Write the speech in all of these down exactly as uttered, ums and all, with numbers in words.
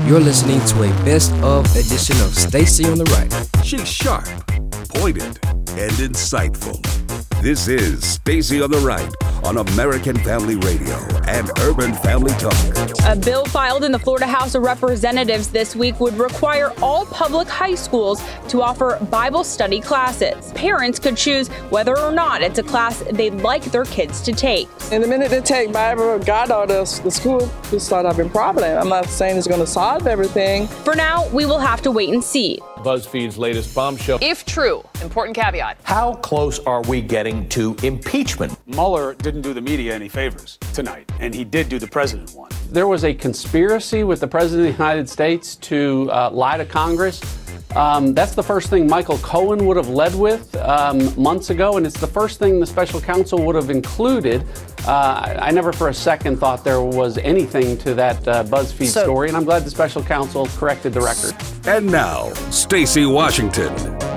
You're listening to a best of edition of Stacy on the Right. She's sharp, pointed, and insightful. This is Stacy on the Right on American Family Radio and Urban Family Talk. A bill filed in the Florida House of Representatives this week would require all public high schools to offer Bible study classes. Parents could choose whether or not it's a class they'd like their kids to take. And the minute they take Bible or God out of the school, we start having problems. I'm not saying it's going to solve everything. For now, we will have to wait and see. BuzzFeed's latest bombshell. If true, important caveat. How close are we getting to impeachment? Mueller didn't do the media any favors tonight, and he did do the president one. There was a conspiracy with the President of the United States to uh, lie to Congress. Um, that's the first thing Michael Cohen would have led with um, months ago, and it's the first thing the special counsel would have included. Uh, I never for a second thought there was anything to that uh, BuzzFeed so, story, and I'm glad the special counsel corrected the record. And now, Stacy Washington.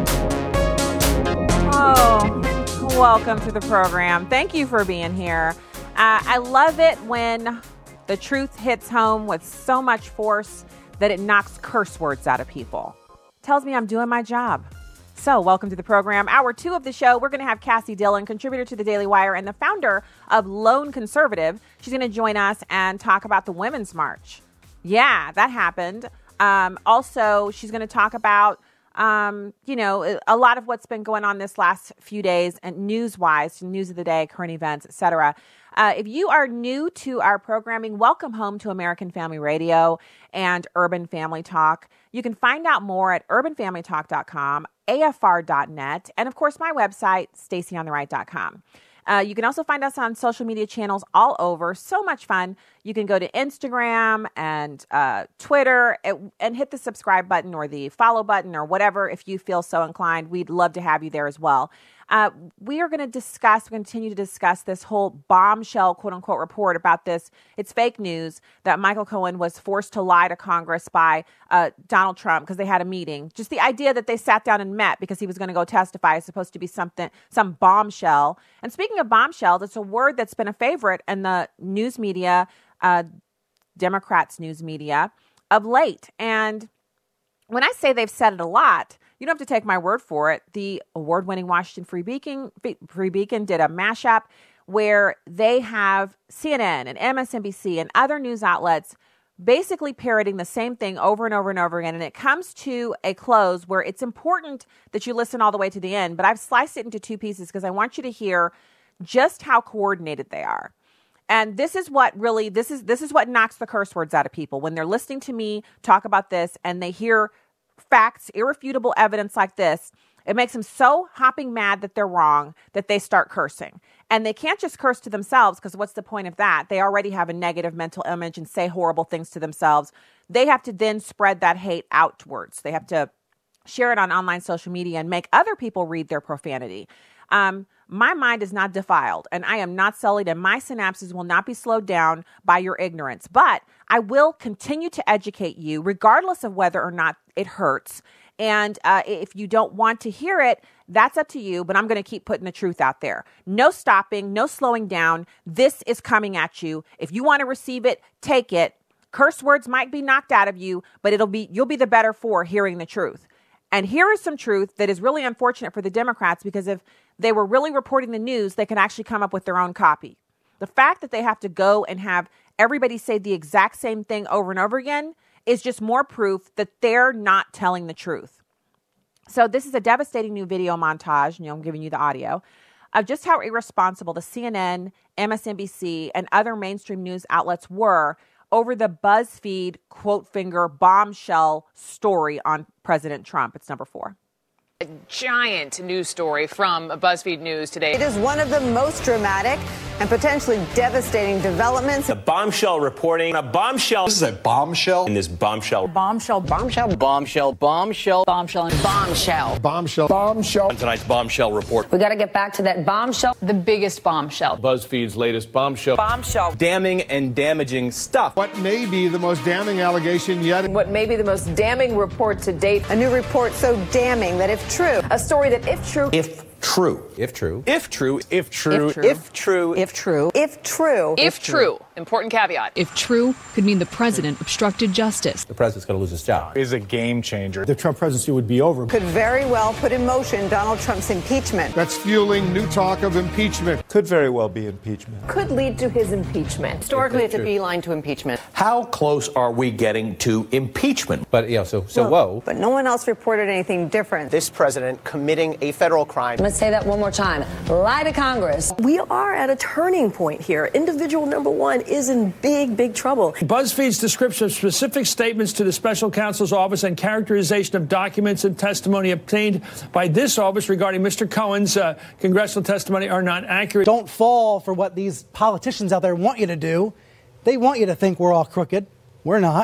Oh, welcome to the program. Thank you for being here. Uh, I love it when the truth hits home with so much force that it knocks curse words out of people. Tells me I'm doing my job. So welcome to the program. Hour two of the show, we're going to have Cassie Dillon, contributor to the Daily Wire and the founder of Lone Conservative. She's going to join us and talk about the Women's March. Yeah, that happened. Um, also, she's going to talk about, um, you know, a lot of what's been going on this last few days and news-wise, news of the day, current events, et cetera. Uh, if you are new to our programming, welcome home to American Family Radio and Urban Family Talk. You can find out more at urban family talk dot com, A F R dot net, and of course my website, stacy on the right dot com. Uh, you can also find us on social media channels all over. So much fun. You can go to Instagram and uh, Twitter and, and hit the subscribe button or the follow button or whatever if you feel so inclined. We'd love to have you there as well. Uh, we are going to discuss, continue to discuss this whole bombshell, quote unquote, report about this. It's fake news that Michael Cohen was forced to lie to Congress by uh, Donald Trump because they had a meeting. Just the idea that they sat down and met because he was going to go testify is supposed to be something, some bombshell. And speaking of bombshells, it's a word that's been a favorite in the news media, uh, Democrats news media of late. And when I say they've said it a lot, you don't have to take my word for it. The award-winning Washington Free Beacon, Free Beacon did a mashup where they have C N N and M S N B C and other news outlets basically parroting the same thing over and over and over again. And it comes to a close where it's important that you listen all the way to the end. But I've sliced it into two pieces because I want you to hear just how coordinated they are. And this is what really, this is this is what knocks the curse words out of people. When they're listening to me talk about this and they hear facts, irrefutable evidence like this, it makes them so hopping mad that they're wrong that they start cursing. And they can't just curse to themselves because what's the point of that? They already have a negative mental image and say horrible things to themselves. They have to then spread that hate outwards. They have to share it on online social media and make other people read their profanity. Um, my mind is not defiled and I am not sullied and my synapses will not be slowed down by your ignorance, but I will continue to educate you regardless of whether or not it hurts. And uh, if you don't want to hear it, that's up to you, but I'm going to keep putting the truth out there. No stopping, no slowing down. This is coming at you. If you want to receive it, take it. Curse words might be knocked out of you, but it'll be you'll be the better for hearing the truth. And here is some truth that is really unfortunate for the Democrats because if they were really reporting the news, they can actually come up with their own copy. The fact that they have to go and have everybody say the exact same thing over and over again is just more proof that they're not telling the truth. So this is a devastating new video montage, you know, I'm giving you the audio, of just how irresponsible the C N N, M S N B C, and other mainstream news outlets were over the BuzzFeed quote finger bombshell story on President Trump. It's number four. A giant news story from BuzzFeed News today. It is one of the most dramatic and potentially devastating developments. A bombshell reporting. A bombshell. This is a bombshell. In this bombshell. Bombshell. Bombshell. Bombshell. Bombshell. Bombshell. And bombshell. Bombshell. Bombshell. On tonight's bombshell report. We got to get back to that bombshell. The biggest bombshell. BuzzFeed's latest bombshell. Bombshell. Damning and damaging stuff. What may be the most damning allegation yet? What may be the most damning report to date. A new report so damning that if true, a story that if true, if true, if true, if true, if true, if true, if true, if true, if true, if true. important caveat. If true, could mean the president obstructed justice. The president's going to lose his job. Is a game changer. The Trump presidency would be over. Could very well put in motion Donald Trump's impeachment. That's fueling new talk of impeachment. Could very well be impeachment. Could lead to his impeachment. Historically, it's a beeline to impeachment. How close are we getting to impeachment? But, you know, so, so well, whoa. But no one else reported anything different. This president committing a federal crime. Let's say that one more time. Lie to Congress. We are at a turning point here. Individual number one is in big, big trouble. BuzzFeed's description of specific statements to the special counsel's office and characterization of documents and testimony obtained by this office regarding Mister Cohen's uh, congressional testimony are not accurate. Don't fall for what these politicians out there want you to do. They want you to think we're all crooked. We're not.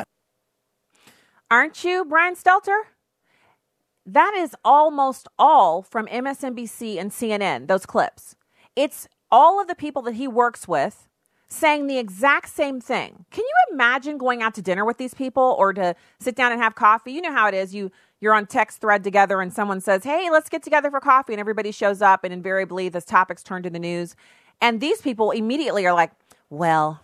Aren't you, Brian Stelter? That is almost all from M S N B C and C N N, those clips. It's all of the people that he works with saying the exact same thing. Can you imagine going out to dinner with these people or to sit down and have coffee? You know how it is. You, you're on text thread together and someone says, hey, let's get together for coffee. And everybody shows up and invariably this topic's turned to the news. And these people immediately are like, well,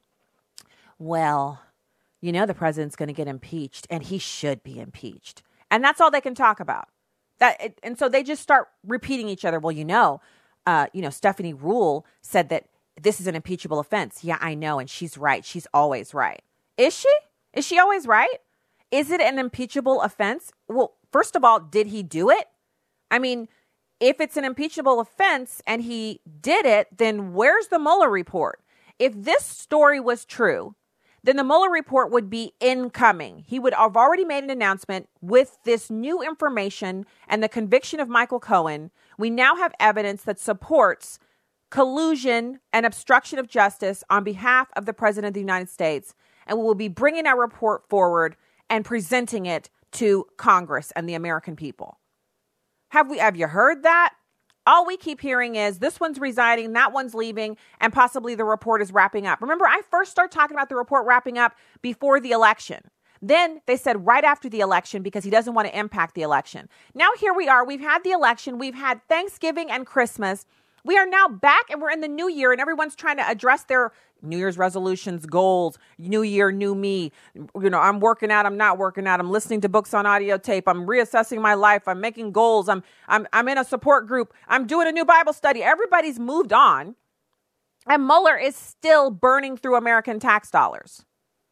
well, you know, the president's going to get impeached and he should be impeached. And that's all they can talk about. That, and so they just start repeating each other. Well, you know, uh, you know, Stephanie Ruhle said that this is an impeachable offense. Yeah, I know. And she's right. She's always right. Is she? Is she always right? Is it an impeachable offense? Well, first of all, did he do it? I mean, if it's an impeachable offense and he did it, then where's the Mueller report? If this story was true, then the Mueller report would be incoming. He would have already made an announcement with this new information and the conviction of Michael Cohen. We now have evidence that supports collusion and obstruction of justice on behalf of the president of the United States. And we will be bringing our report forward and presenting it to Congress and the American people. Have we, have you heard that? All we keep hearing is this one's resigning, that one's leaving, and possibly the report is wrapping up. Remember, I first started talking about the report wrapping up before the election. Then they said right after the election because he doesn't want to impact the election. Now here we are. We've had the election. We've had Thanksgiving and Christmas. We are now back and we're in the new year and everyone's trying to address their New Year's resolutions, goals, new year, new me. You know, I'm working out, I'm not working out. I'm listening to books on audio tape. I'm reassessing my life. I'm making goals. I'm I'm I'm in a support group. I'm doing a new Bible study. Everybody's moved on. And Mueller is still burning through American tax dollars.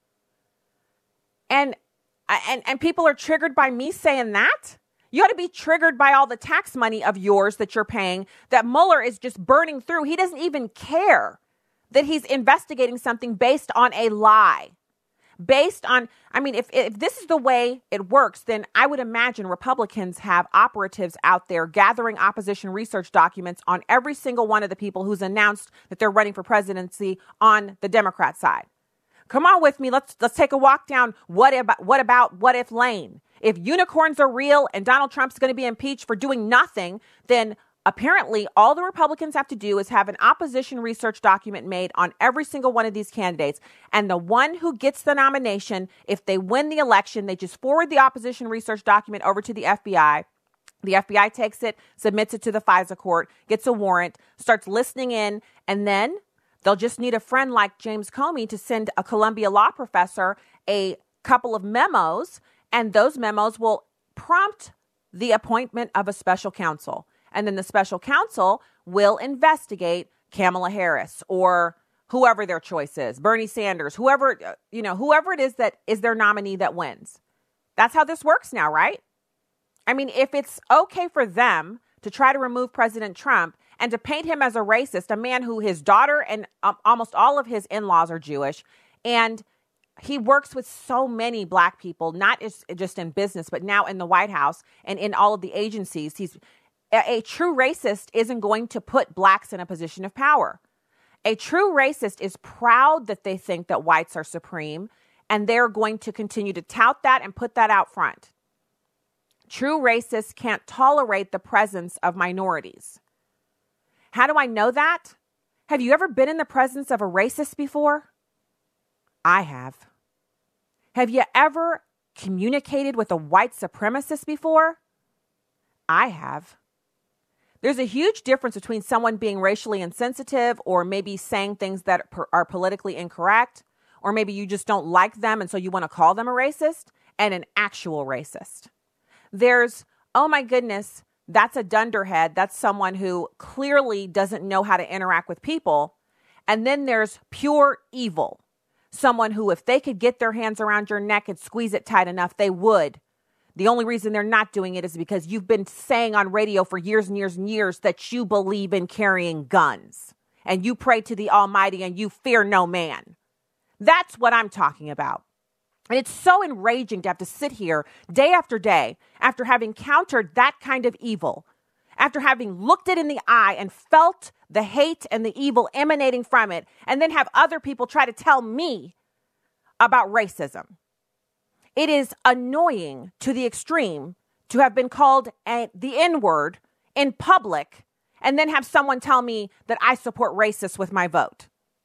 And and and people are triggered by me saying that? You ought to be triggered by all the tax money of yours that you're paying that Mueller is just burning through. He doesn't even care that he's investigating something based on a lie. Based on, I mean, if, if this is the way it works, then I would imagine Republicans have operatives out there gathering opposition research documents on every single one of the people who's announced that they're running for presidency on the Democrat side. Come on with me. Let's let's take a walk down what about what about what if Lane? If unicorns are real and Donald Trump's going to be impeached for doing nothing, then apparently all the Republicans have to do is have an opposition research document made on every single one of these candidates. And the one who gets the nomination, if they win the election, they just forward the opposition research document over to the F B I. The F B I takes it, submits it to the FISA court, gets a warrant, starts listening in, and then they'll just need a friend like James Comey to send a Columbia law professor a couple of memos, and those memos will prompt the appointment of a special counsel. And then the special counsel will investigate Kamala Harris or whoever their choice is, Bernie Sanders, whoever, you know, whoever it is that is their nominee that wins. That's how this works now, right? I mean, if it's okay for them to try to remove President Trump and to paint him as a racist, a man who his daughter and um, almost all of his in-laws are Jewish, and he works with so many black people, not just in business, but now in the White House and in all of the agencies. He's a, a true racist isn't going to put blacks in a position of power. A true racist is proud that they think that whites are supreme, and they're going to continue to tout that and put that out front. True racists can't tolerate the presence of minorities. How do I know that? Have you ever been in the presence of a racist before? I have. Have you ever communicated with a white supremacist before? I have. There's a huge difference between someone being racially insensitive or maybe saying things that are politically incorrect, or maybe you just don't like them and so you want to call them a racist, and an actual racist. There's, oh my goodness, that's a dunderhead. That's someone who clearly doesn't know how to interact with people. And then there's pure evil. Someone who, if they could get their hands around your neck and squeeze it tight enough, they would. The only reason they're not doing it is because you've been saying on radio for years and years and years that you believe in carrying guns. And you pray to the Almighty and you fear no man. That's what I'm talking about. And it's so enraging to have to sit here day after day after having countered that kind of evil, after having looked it in the eye and felt the hate and the evil emanating from it, and then have other people try to tell me about racism. It is annoying to the extreme to have been called a, the N-word in public and then have someone tell me that I support racists with my vote.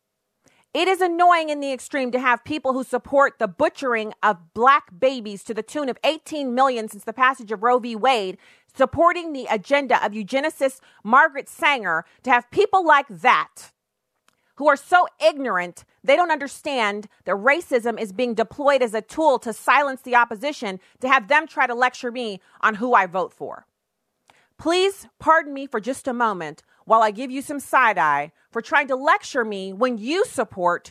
It is annoying in the extreme to have people who support the butchering of black babies to the tune of eighteen million since the passage of Roe v. Wade, supporting the agenda of eugenicist Margaret Sanger, to have people like that who are so ignorant they don't understand that racism is being deployed as a tool to silence the opposition, to have them try to lecture me on who I vote for. Please pardon me for just a moment while I give you some side-eye for trying to lecture me when you support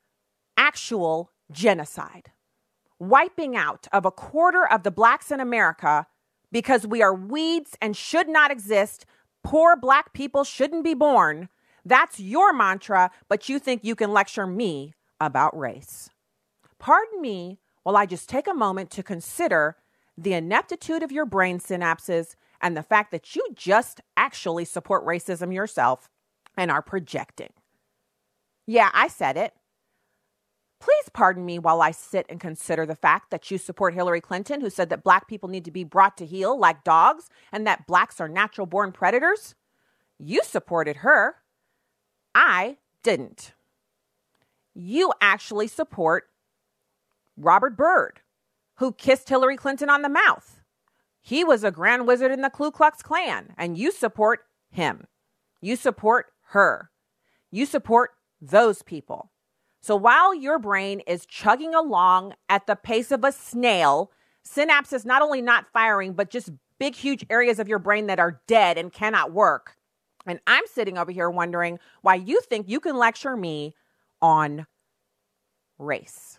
actual genocide. Wiping out of a quarter of the blacks in America because we are weeds and should not exist. Poor black people shouldn't be born. That's your mantra, but you think you can lecture me about race. Pardon me while I just take a moment to consider the ineptitude of your brain synapses and the fact that you just actually support racism yourself and are projecting. Yeah, I said it. Please pardon me while I sit and consider the fact that you support Hillary Clinton, who said that black people need to be brought to heel like dogs and that blacks are natural-born predators. You supported her. I didn't. You actually support Robert Byrd, who kissed Hillary Clinton on the mouth. He was a grand wizard in the Ku Klux Klan, and you support him. You support her. You support those people. So while your brain is chugging along at the pace of a snail, synapses not only not firing, but just big, huge areas of your brain that are dead and cannot work. And I'm sitting over here wondering why you think you can lecture me on race.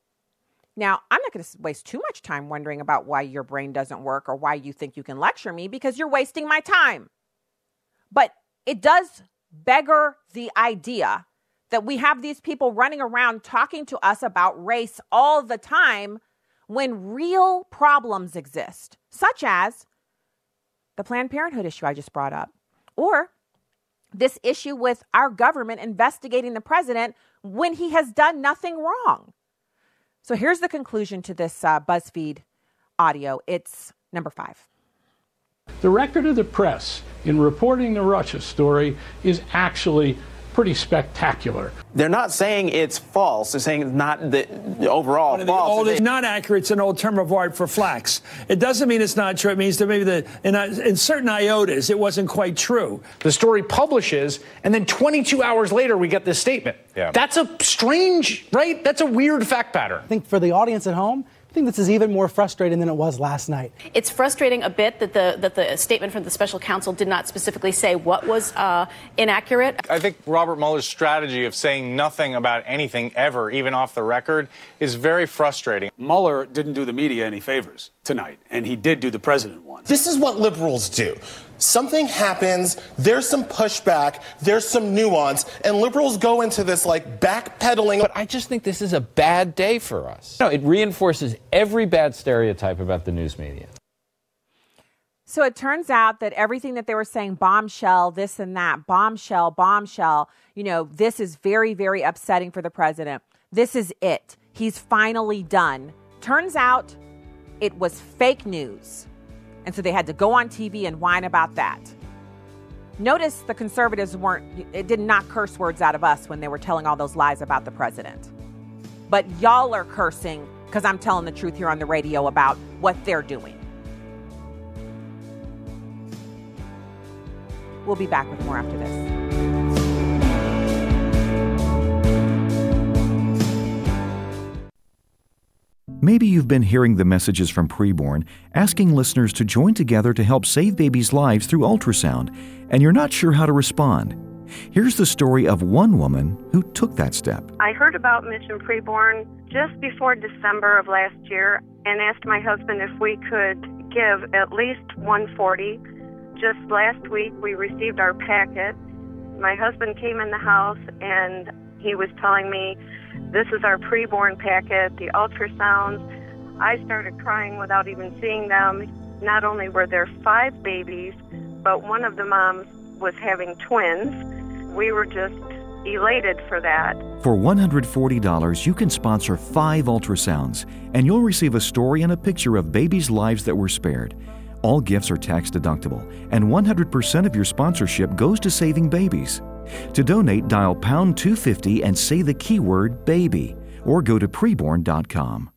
Now, I'm not going to waste too much time wondering about why your brain doesn't work or why you think you can lecture me, because you're wasting my time. But it does beggar the idea that we have these people running around talking to us about race all the time when real problems exist, such as the Planned Parenthood issue I just brought up, or this issue with our government investigating the president when he has done nothing wrong. So here's the conclusion to this uh, BuzzFeed audio. It's number five. The record of the press in reporting the Russia story is actually pretty spectacular. They're not saying it's false. They're saying it's not the, the overall the false. Old, it's not accurate. It's an old term of art for flax. It doesn't mean it's not true. It means that maybe the, in, in certain iotas, it wasn't quite true. The story publishes, and then twenty-two hours later, we get this statement. Yeah. That's a strange, right? That's a weird fact pattern. I think for the audience at home, I think this is even more frustrating than it was last night. It's frustrating a bit that the that the statement from the special counsel did not specifically say what was uh, inaccurate. I think Robert Mueller's strategy of saying nothing about anything ever, even off the record, is very frustrating. Mueller didn't do the media any favors tonight, and he did do the president one. This is what liberals do. Something happens, there's some pushback, there's some nuance, and liberals go into this like backpedaling. But I just think this is a bad day for us. No, it reinforces every bad stereotype about the news media. So it turns out that everything that they were saying, bombshell, this and that, bombshell, bombshell, you know, this is very, very upsetting for the president. This is it. He's finally done. Turns out it was fake news. And so they had to go on T V and whine about that. Notice the conservatives weren't, it didn't knock curse words out of us when they were telling all those lies about the president. But y'all are cursing because I'm telling the truth here on the radio about what they're doing. We'll be back with more after this. Maybe you've been hearing the messages from Preborn asking listeners to join together to help save babies' lives through ultrasound, and you're not sure how to respond. Here's the story of one woman who took that step. I heard about Mission Preborn just before December of last year and asked my husband if we could give at least one hundred forty dollars. Just last week we received our packet. My husband came in the house and he was telling me, this is our preborn packet, the ultrasounds. I started crying without even seeing them. Not only were there five babies, but one of the moms was having twins. We were just elated for that. For one hundred forty dollars, you can sponsor five ultrasounds, and you'll receive a story and a picture of babies' lives that were spared. All gifts are tax deductible, and one hundred percent of your sponsorship goes to saving babies. To donate, dial pound two fifty and say the keyword baby, or go to preborn dot com.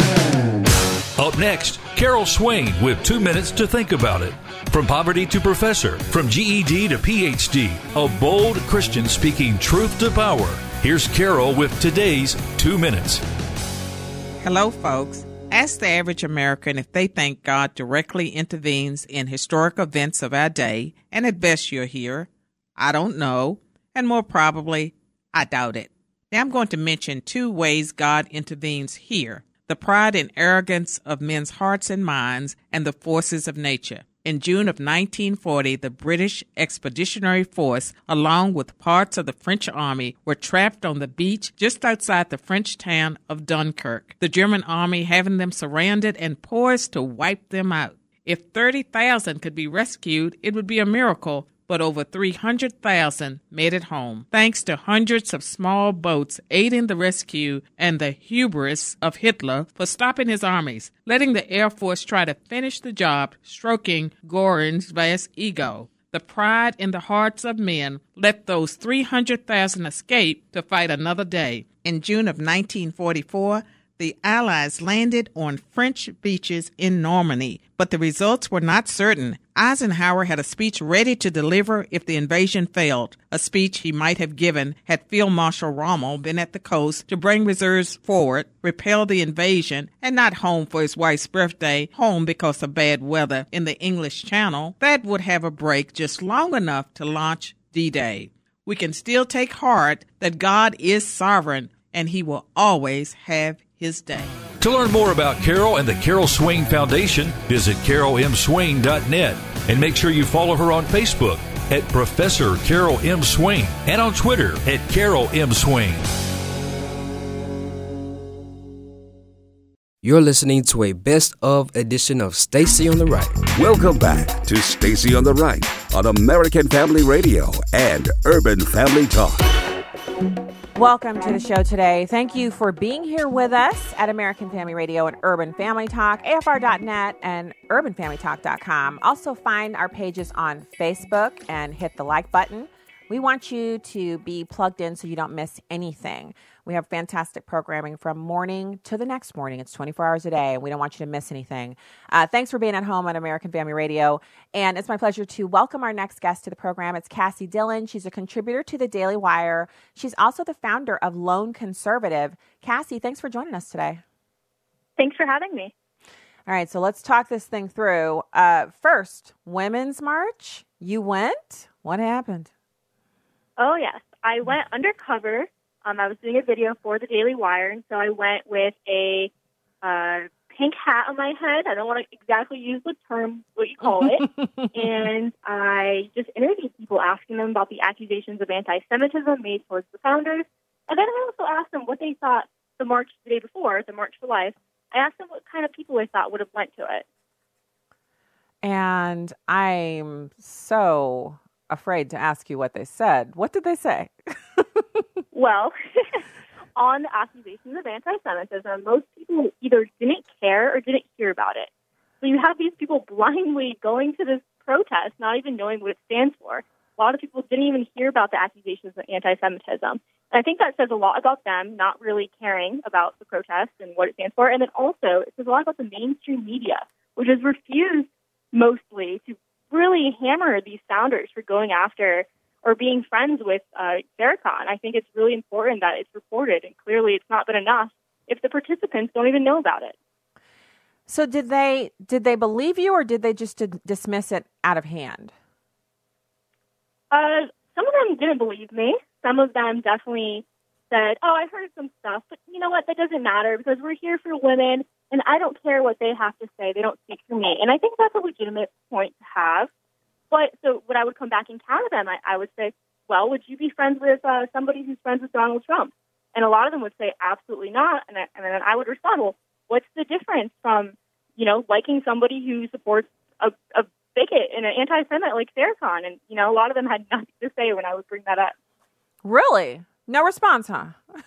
Up next, Carol Swain with two minutes to think about it. From poverty to professor, from G E D to P H D, a bold Christian speaking truth to power. Here's Carol with today's two minutes. Hello, folks. Ask the average American if they think God directly intervenes in historic events of our day, and at best you'll hear, I don't know, and more probably, I doubt it. Now I'm going to mention two ways God intervenes here: the pride and arrogance of men's hearts and minds, and the forces of nature. In June of nineteen forty, the British Expeditionary Force, along with parts of the French army, were trapped on the beach just outside the French town of Dunkirk, the German army having them surrounded and poised to wipe them out. If thirty thousand could be rescued, it would be a miracle, but over three hundred thousand made it home, thanks to hundreds of small boats aiding the rescue and the hubris of Hitler for stopping his armies, letting the Air Force try to finish the job, stroking Göring's vast ego. The pride in the hearts of men let those three hundred thousand escape to fight another day. In June of nineteen forty-four, the Allies landed on French beaches in Normandy, but the results were not certain. Eisenhower had a speech ready to deliver if the invasion failed, a speech he might have given had Field Marshal Rommel been at the coast to bring reserves forward, repel the invasion, and not home for his wife's birthday, home because of bad weather in the English Channel. That would have a break just long enough to launch D-Day. We can still take heart that God is sovereign, and he will always have his day. To learn more about Carol and the Carol Swain Foundation, visit carol m swain dot net and make sure you follow her on Facebook at Professor Carol M. Swain and on Twitter at Carol M. Swain. You're listening to a best of edition of Stacy on the Right. Welcome back to Stacy on the Right on American Family Radio and Urban Family Talk. Welcome to the show today. Thank you for being here with us at American Family Radio and Urban Family Talk, A F R dot net and urban family talk dot com. Also find our pages on Facebook and hit the like button. We want you to be plugged in so you don't miss anything. We have fantastic programming from morning to the next morning. It's twenty-four hours a day, and we don't want you to miss anything. Uh, thanks for being at home on American Family Radio. And it's my pleasure to welcome our next guest to the program. It's Cassie Dillon. She's a contributor to the Daily Wire. She's also the founder of Lone Conservative. Cassie, thanks for joining us today. Thanks for having me. All right, so let's talk this thing through. Uh, first, Women's March. You went? What happened? Oh, yes. I went undercover. Um, I was doing a video for the Daily Wire, and so I went with a uh, pink hat on my head. I don't want to exactly use the term, what you call it. And I just interviewed people, asking them about the accusations of anti-Semitism made towards the founders. And then I also asked them what they thought the march the day before, the March for Life. I asked them what kind of people they thought would have went to it. And I'm so afraid to ask you what they said. What did they say? Well, on the accusations of anti-Semitism, most people either didn't care or didn't hear about it. So you have these people blindly going to this protest, not even knowing what it stands for. A lot of people didn't even hear about the accusations of anti-Semitism. And I think that says a lot about them not really caring about the protest and what it stands for. And then also, it says a lot about the mainstream media, which has refused mostly to really hammer these sounders for going after or being friends with uh, Farrakhan. I think it's really important that it's reported, and clearly it's not been enough if the participants don't even know about it. So did they did they believe you, or did they just d- dismiss it out of hand? Uh, some of them didn't believe me. Some of them definitely said, oh, I heard some stuff, but you know what? That doesn't matter because we're here for women, and I don't care what they have to say. They don't speak for me. And I think that's a legitimate point to have. But so when I would come back and counter them, I, I would say, well, would you be friends with uh, somebody who's friends with Donald Trump? And a lot of them would say, absolutely not. And, I, and then I would respond, well, what's the difference from, you know, liking somebody who supports a, a bigot and an anti-Semite like Farrakhan? And, you know, a lot of them had nothing to say when I would bring that up. Really? No response, huh?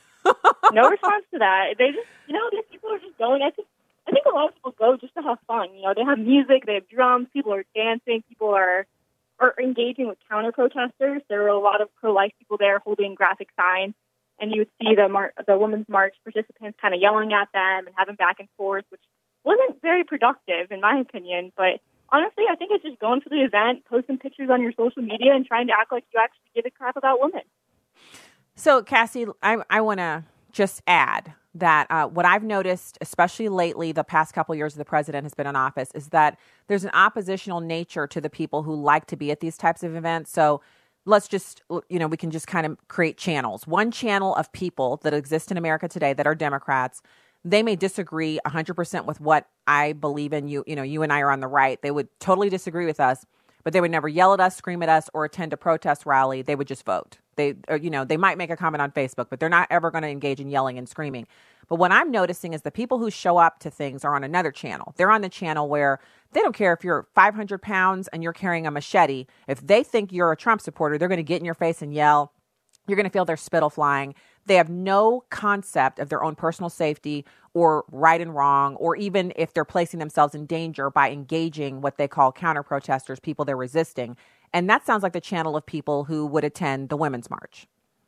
No response to that. They just, you know, these people are just going. I think, I think a lot of people go just to have fun. You know, they have music, they have drums, people are dancing, people are, are engaging with counter-protesters. There were a lot of pro-life people there holding graphic signs, and you would see the mar- the Women's March participants kind of yelling at them and having back and forth, which wasn't very productive, in my opinion. But honestly, I think it's just going to the event, posting pictures on your social media, and trying to act like you actually give a crap about women. So, Cassie, I, I want to just add that uh, what I've noticed, especially lately, the past couple years the president has been in office, is that there's an oppositional nature to the people who like to be at these types of events. So let's just, you know, we can just kind of create channels. One channel of people that exist in America today that are Democrats, they may disagree one hundred percent with what I believe in. You, you know, you and I are on the right. They would totally disagree with us, but they would never yell at us, scream at us, or attend a protest rally. They would just vote. They, or, you know, they might make a comment on Facebook, but they're not ever going to engage in yelling and screaming. But what I'm noticing is the people who show up to things are on another channel. They're on the channel where they don't care if you're five hundred pounds and you're carrying a machete. If they think you're a Trump supporter, they're going to get in your face and yell. You're going to feel their spittle flying. They have no concept of their own personal safety or right and wrong, or even if they're placing themselves in danger by engaging what they call counter-protesters, people they're resisting. And that sounds like the channel of people who would attend the Women's March.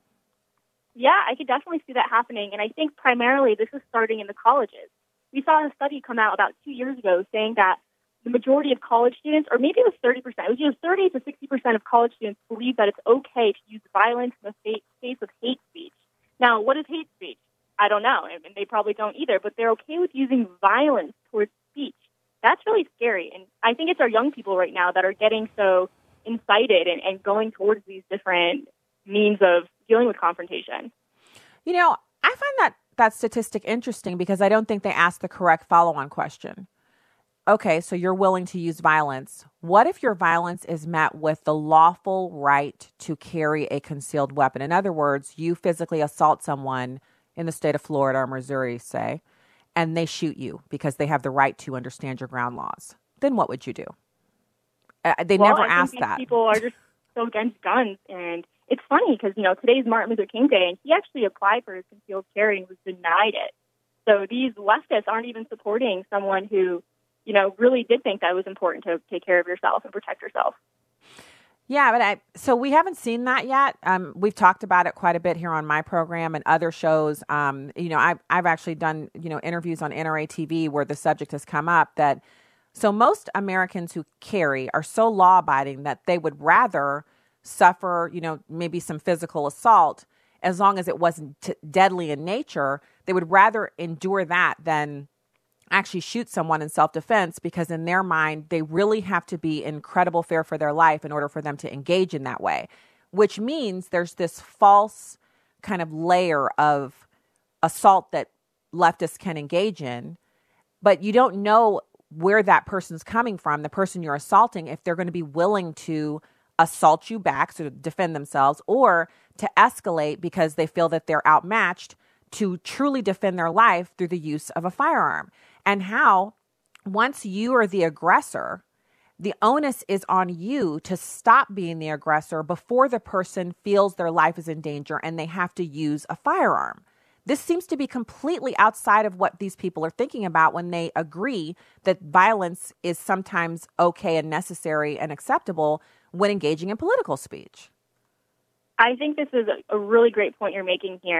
Yeah, I could definitely see that happening. And I think primarily this is starting in the colleges. We saw a study come out about two years ago saying that the majority of college students, or maybe it was thirty percent, it was just thirty to sixty percent of college students believe that it's okay to use violence in the face of hate speech. Now, what is hate speech? I don't know, and they probably don't either, but they're okay with using violence towards speech. That's really scary. And I think it's our young people right now that are getting so incited and, and going towards these different means of dealing with confrontation. You know, I find that, that statistic interesting because I don't think they asked the correct follow-on question. Okay, so you're willing to use violence. What if your violence is met with the lawful right to carry a concealed weapon? In other words, you physically assault someone in the state of Florida or Missouri, say, and they shoot you because they have the right to understand your ground laws. Then what would you do? Uh, they well, never I asked think that. People are just so against guns, and it's funny because, you know, today's Martin Luther King Day, and he actually applied for his concealed carry and was denied it. So these leftists aren't even supporting someone who, you know, really did think that it was important to take care of yourself and protect yourself. Yeah, but I, so we haven't seen that yet. Um, we've talked about it quite a bit here on my program and other shows. Um, you know, I've, I've actually done, you know, interviews on N R A T V where the subject has come up that, so most Americans who carry are so law-abiding that they would rather suffer, you know, maybe some physical assault as long as it wasn't t- deadly in nature. They would rather endure that than actually shoot someone in self-defense, because in their mind, they really have to be in credible fear for their life in order for them to engage in that way, which means there's this false kind of layer of assault that leftists can engage in, but you don't know where that person's coming from, the person you're assaulting, if they're going to be willing to assault you back, so to defend themselves, or to escalate because they feel that they're outmatched to truly defend their life through the use of a firearm. And how, once you are the aggressor, the onus is on you to stop being the aggressor before the person feels their life is in danger and they have to use a firearm. This seems to be completely outside of what these people are thinking about when they agree that violence is sometimes okay and necessary and acceptable when engaging in political speech. I think this is a really great point you're making here.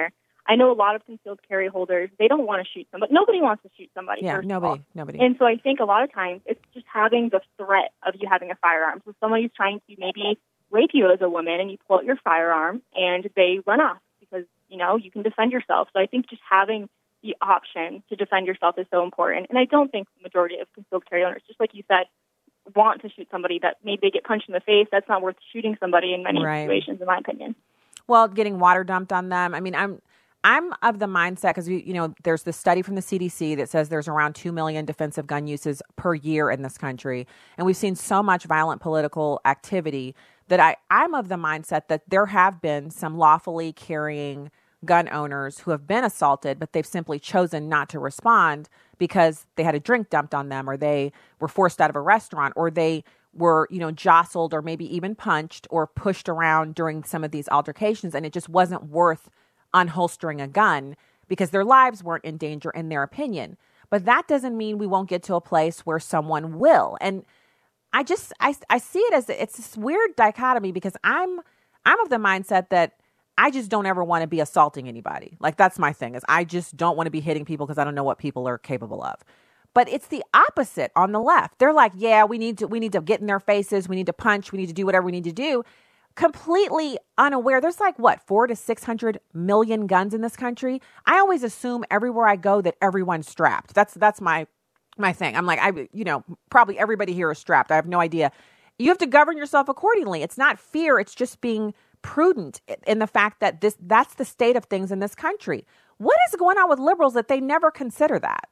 I know a lot of concealed carry holders, they don't want to shoot somebody. Nobody wants to shoot somebody. Yeah, first nobody, of all. nobody. And so I think a lot of times it's just having the threat of you having a firearm. So somebody's trying to maybe rape you as a woman, and you pull out your firearm, and they run off because, you know, you can defend yourself. So I think just having the option to defend yourself is so important. And I don't think the majority of concealed carry owners, just like you said, want to shoot somebody that maybe they get punched in the face. That's not worth shooting somebody in many Right. situations, in my opinion. Well, getting water dumped on them. I mean, I'm I'm of the mindset because, you know, there's this study from the C D C that says there's around two million defensive gun uses per year in this country. And we've seen so much violent political activity that I, I'm of the mindset that there have been some lawfully carrying gun owners who have been assaulted, but they've simply chosen not to respond because they had a drink dumped on them, or they were forced out of a restaurant, or they were, you know, jostled or maybe even punched or pushed around during some of these altercations. And it just wasn't worth unholstering a gun because their lives weren't in danger in their opinion. But that doesn't mean we won't get to a place where someone will. And I just, I, I see it as, it's this weird dichotomy because I'm, I'm of the mindset that I just don't ever want to be assaulting anybody. Like, that's my thing, is I just don't want to be hitting people because I don't know what people are capable of. But it's the opposite on the left. They're like, yeah, we need to, we need to get in their faces. We need to punch. We need to do whatever we need to do. Completely unaware. There's like, what, four to six hundred million guns in this country. I always assume everywhere I go that everyone's strapped. That's, that's my, my thing. I'm like, I, you know, probably everybody here is strapped. I have no idea. You have to govern yourself accordingly. It's not fear. It's just being prudent in the fact that this, that's the state of things in this country. What is going on with liberals that they never consider that?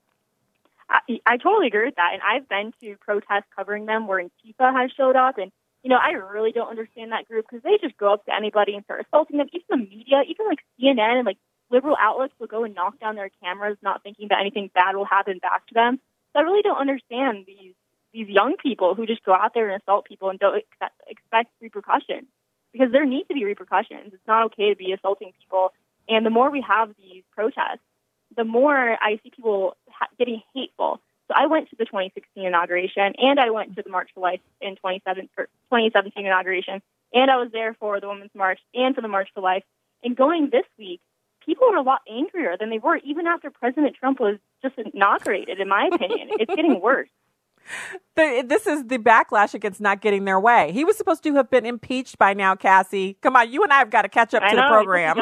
I, I totally agree with that. And I've been to protests covering them where Antifa has showed up. And, you know, I really don't understand that group because they just go up to anybody and start assaulting them. Even the media, even like C N N and like liberal outlets will go and knock down their cameras, not thinking that anything bad will happen back to them. So I really don't understand these these young people who just go out there and assault people and don't expect, expect repercussions, because there need to be repercussions. It's not okay to be assaulting people. And the more we have these protests, the more I see people ha- getting hateful. So I went to the twenty sixteen inauguration, and I went to the March for Life in twenty seventeen inauguration, and I was there for the Women's March and for the March for Life. And going this week, people are a lot angrier than they were even after President Trump was just inaugurated, in my opinion. It's getting worse. The, this is the backlash against not getting their way. He was supposed to have been impeached by now, Cassie. Come on, you and I have got to catch up I to know, the program.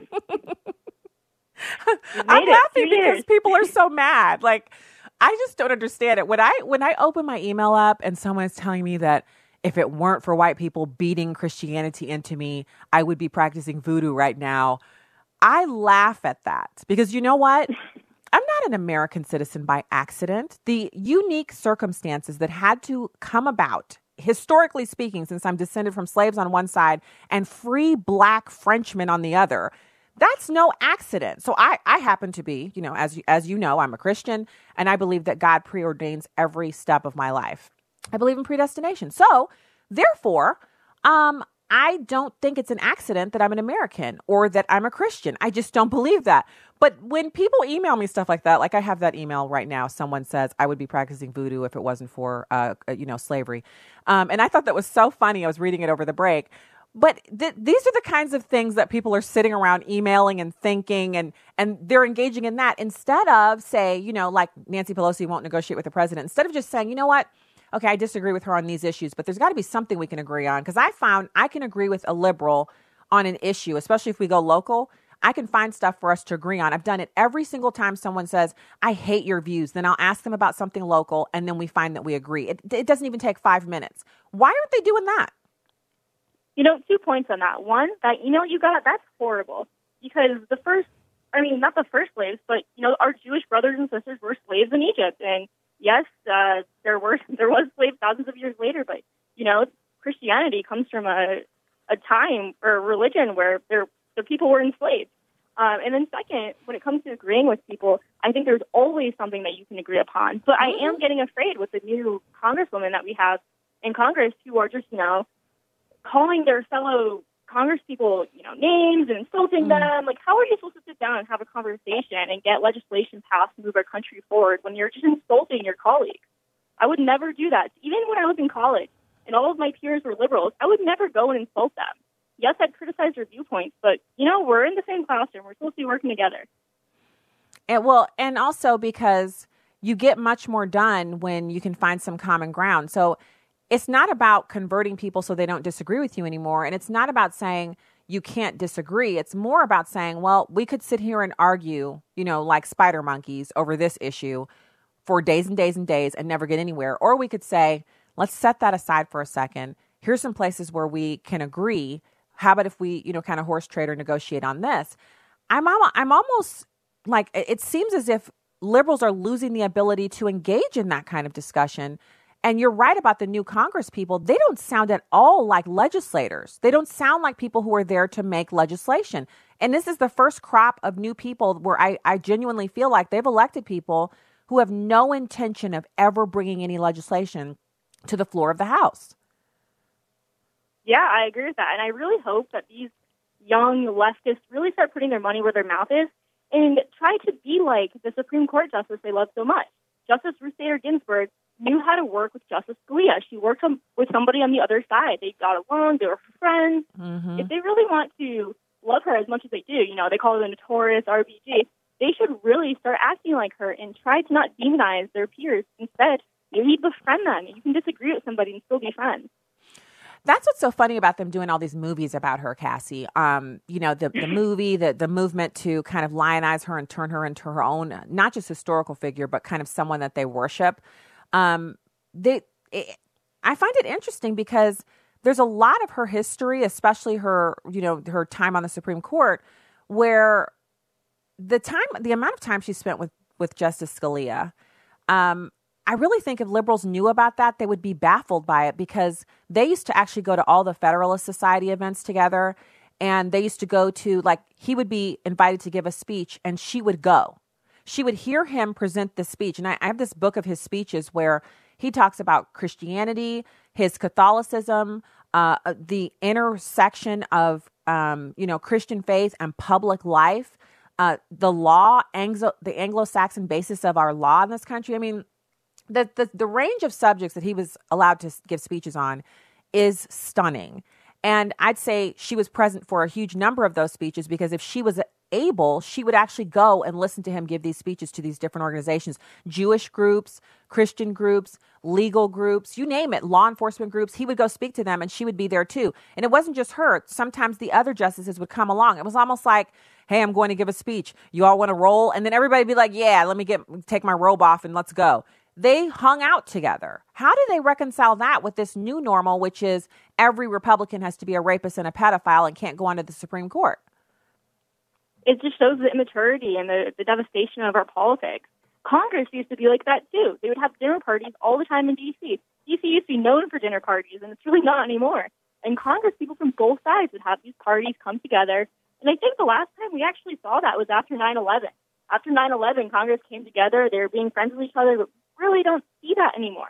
I'm it, laughing because years. people are so mad. Like, I just don't understand it. When I when I open my email up and someone is telling me that if it weren't for white people beating Christianity into me, I would be practicing voodoo right now, I laugh at that because you know what? I'm not an American citizen by accident. The unique circumstances that had to come about, historically speaking, since I'm descended from slaves on one side and free black Frenchmen on the other, that's no accident. So I, I happen to be, you know, as you, as you know, I'm a Christian, and I believe that God preordains every step of my life. I believe in predestination. So therefore, um, I don't think it's an accident that I'm an American or that I'm a Christian. I just don't believe that. But when people email me stuff like that, like I have that email right now, someone says I would be practicing voodoo if it wasn't for, uh, you know, slavery. Um, and I thought that was so funny. I was reading it over the break. But th- these are the kinds of things that people are sitting around emailing and thinking, and, and they're engaging in that instead of, say, you know, like Nancy Pelosi won't negotiate with the president. Instead of just saying, you know what? Okay, I disagree with her on these issues, but there's got to be something we can agree on. Because I found I can agree with a liberal on an issue, especially if we go local. I can find stuff for us to agree on. I've done it every single time someone says, I hate your views. Then I'll ask them about something local, and then we find that we agree. It, it doesn't even take five minutes. Why aren't they doing that? You know, two points on that. One, that email you got, that's horrible. Because the first, I mean, not the first slaves, but, you know, our Jewish brothers and sisters were slaves in Egypt. And yes, uh, there were there was slaves thousands of years later, but, you know, Christianity comes from a, a time or a religion where there, the people were enslaved. Um, and then second, when it comes to agreeing with people, I think there's always something that you can agree upon. But I am getting afraid with the new congresswomen that we have in Congress who are just, you know, calling their fellow congresspeople, you know, names and insulting mm. them. Like, how are you supposed to sit down and have a conversation and get legislation passed to move our country forward when you're just insulting your colleagues? I would never do that. Even when I was in college and all of my peers were liberals, I would never go and insult them. yes, I'd criticize her viewpoints, but, you know, we're in the same classroom. We're supposed to be working together. And well, and also because you get much more done when you can find some common ground. So it's not about converting people so they don't disagree with you anymore. And it's not about saying you can't disagree. It's more about saying, well, we could sit here and argue, you know, like spider monkeys over this issue for days and days and days and never get anywhere. Or we could say, let's set that aside for a second. Here's some places where we can agree. How about if we, you know, kind of horse trade or negotiate on this? I'm, I'm almost like, it seems as if liberals are losing the ability to engage in that kind of discussion. And you're right about the new Congress people. They don't sound at all like legislators. They don't sound like people who are there to make legislation. And this is the first crop of new people where I, I genuinely feel like they've elected people who have no intention of ever bringing any legislation to the floor of the House. Yeah, I agree with that. And I really hope that these young leftists really start putting their money where their mouth is and try to be like the Supreme Court justice they love so much. Justice Ruth Bader Ginsburg knew how to work with Justice Scalia. She worked on, with somebody on the other side. They got along. They were friends. Mm-hmm. If they really want to love her as much as they do, you know, they call her the notorious R B G, they should really start acting like her and try to not demonize their peers. Instead, maybe befriend them. You can disagree with somebody and still be friends. That's what's so funny about them doing all these movies about her, Cassie. Um, you know, the, the movie, the, the movement to kind of lionize her and turn her into her own, not just historical figure, but kind of someone that they worship. Um, they, it, I find it interesting because there's a lot of her history, especially her, you know, her time on the Supreme Court, where the time, the amount of time she spent with, with Justice Scalia, um, I really think if liberals knew about that, they would be baffled by it because they used to actually go to all the Federalist Society events together. And they used to go to, like, he would be invited to give a speech and she would go. She would hear him present the speech. And I, I have this book of his speeches where he talks about Christianity, his Catholicism, uh, the intersection of, um, you know, Christian faith and public life, uh, the law, Anglo, the Anglo-Saxon basis of our law in this country. I mean, The, the the range of subjects that he was allowed to give speeches on is stunning. And I'd say she was present for a huge number of those speeches because if she was able, she would actually go and listen to him give these speeches to these different organizations, Jewish groups, Christian groups, legal groups, you name it, law enforcement groups. He would go speak to them and she would be there too. And it wasn't just her. Sometimes the other justices would come along. It was almost like, hey, I'm going to give a speech. You all want to roll? And then everybody would be like, yeah, let me get take my robe off and let's go. They hung out together. How do they reconcile that with this new normal, which is every Republican has to be a rapist and a pedophile and can't go onto the Supreme Court? It just shows the immaturity and the, the devastation of our politics. Congress used to be like that, too. They would have dinner parties all the time in D C D C used to be known for dinner parties, and it's really not anymore. And Congress, people from both sides would have these parties come together. And I think the last time we actually saw that was after nine eleven. After nine eleven, Congress came together. They were being friends with each other, but really don't see that anymore.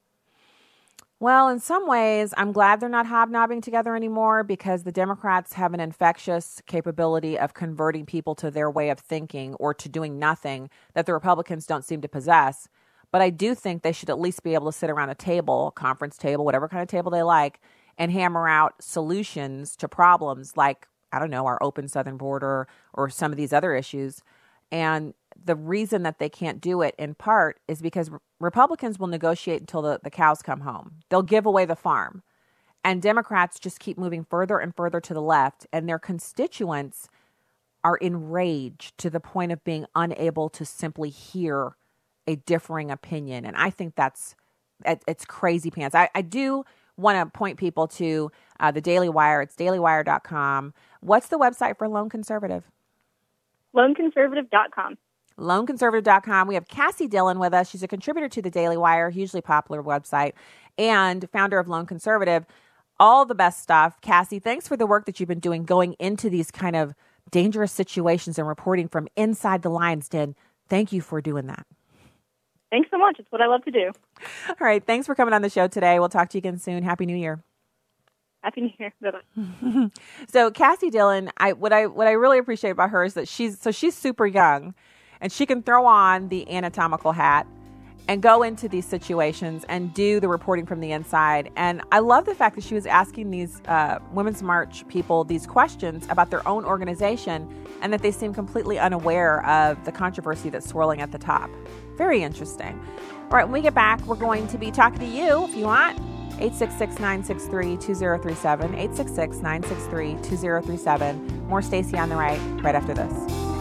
Well, in some ways, I'm glad they're not hobnobbing together anymore because the Democrats have an infectious capability of converting people to their way of thinking or to doing nothing that the Republicans don't seem to possess. But I do think they should at least be able to sit around a table, a conference table, whatever kind of table they like, and hammer out solutions to problems like, I don't know, our open southern border or some of these other issues. And the reason that they can't do it in part is because Republicans will negotiate until the, the cows come home. They'll give away the farm. And Democrats just keep moving further and further to the left. And their constituents are enraged to the point of being unable to simply hear a differing opinion. And I think that's, it's crazy pants. I, I do want to point people to uh, the Daily Wire. It's daily wire dot com. What's the website for Lone Conservative? lone conservative dot com. lone conservative dot com. We have Cassie Dillon with us. She's a contributor to the Daily Wire, hugely popular website, and founder of Lone Conservative. All the best stuff. Cassie, thanks for the work that you've been doing going into these kind of dangerous situations and reporting from inside the lion's den. Thank you for doing that. Thanks so much. It's what I love to do. All right. Thanks for coming on the show today. We'll talk to you again soon. Happy New Year. Happy New Year. Bye-bye. So Cassie Dillon, I what I what I really appreciate about her is that she's so she's super young and she can throw on the anatomical hat and go into these situations and do the reporting from the inside. And I love the fact that she was asking these uh, Women's March people these questions about their own organization and that they seem completely unaware of the controversy that's swirling at the top. Very interesting. All right, when we get back, we're going to be talking to you if you want. eight six six, nine six three, two zero three seven, eight six six, nine six three, two zero three seven. More Stacey on the Right right after this.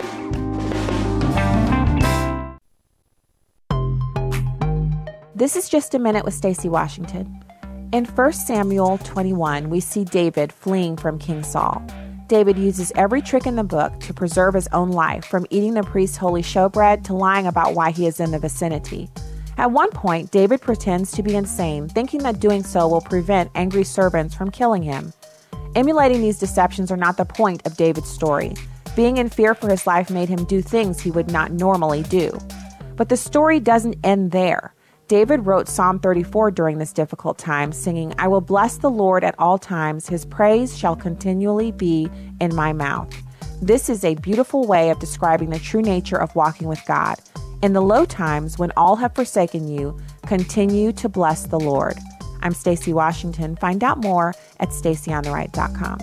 This is Just a Minute with Stacey Washington. In First Samuel twenty-one, we see David fleeing from King Saul. David uses every trick in the book to preserve his own life, from eating the priest's holy showbread to lying about why he is in the vicinity. At one point, David pretends to be insane, thinking that doing so will prevent angry servants from killing him. Emulating these deceptions are not the point of David's story. Being in fear for his life made him do things he would not normally do. But the story doesn't end there. David wrote Psalm thirty-four during this difficult time, singing, "I will bless the Lord at all times. His praise shall continually be in my mouth." This is a beautiful way of describing the true nature of walking with God. In the low times, when all have forsaken you, continue to bless the Lord. I'm Stacey Washington. Find out more at stacey on the right dot com.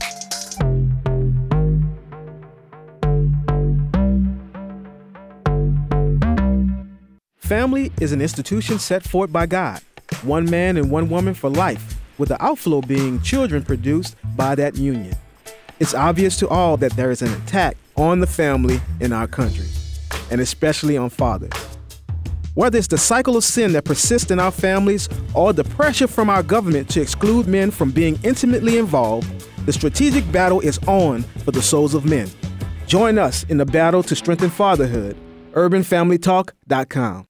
Family is an institution set forth by God, one man and one woman for life, with the outflow being children produced by that union. It's obvious to all that there is an attack on the family in our country, and especially on fathers. Whether it's the cycle of sin that persists in our families or the pressure from our government to exclude men from being intimately involved, the strategic battle is on for the souls of men. Join us in the battle to strengthen fatherhood. urban family talk dot com.